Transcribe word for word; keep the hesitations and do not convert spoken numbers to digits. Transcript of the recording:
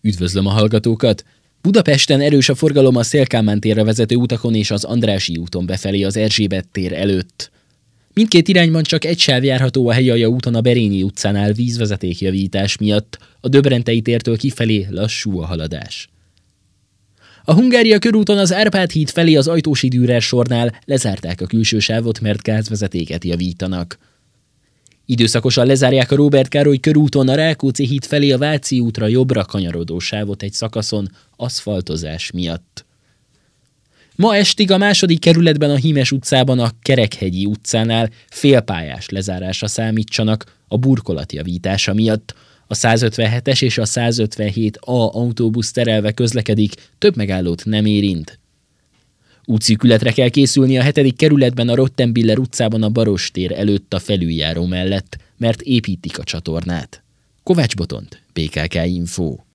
Üdvözlöm a hallgatókat! Budapesten erős a forgalom a Széll-Kálmán térre vezető utakon és az Andrássy úton befelé az Erzsébet tér előtt. Mindkét irányban csak egy sáv járható a Hegyalja úton a Berényi utcánál vízvezetékjavítás miatt, a Döbrentei tértől kifelé lassú a haladás. A Hungária körúton az Árpád híd felé az Ajtósi Dürer sornál lezárták a külső sávot, mert gázvezetéket javítanak. Időszakosan lezárják a Róbert Károly körúton a Rákóczi híd felé a Váci útra jobbra kanyarodó sávot egy szakaszon aszfaltozás miatt. Ma estig a második kerületben a Hímes utcában a Kerekhegyi utcánál félpályás lezárásra számítsanak a burkolat javítása miatt. A százötvenhetes és a százötvenhét A autóbusz terelve közlekedik, több megállót nem érint. Útszűkületre kell készülni a hetedik kerületben a Rottenbiller utcában a Barostér előtt a felüljáró mellett, mert építik a csatornát. Kovács Botont, bé ká ká Info.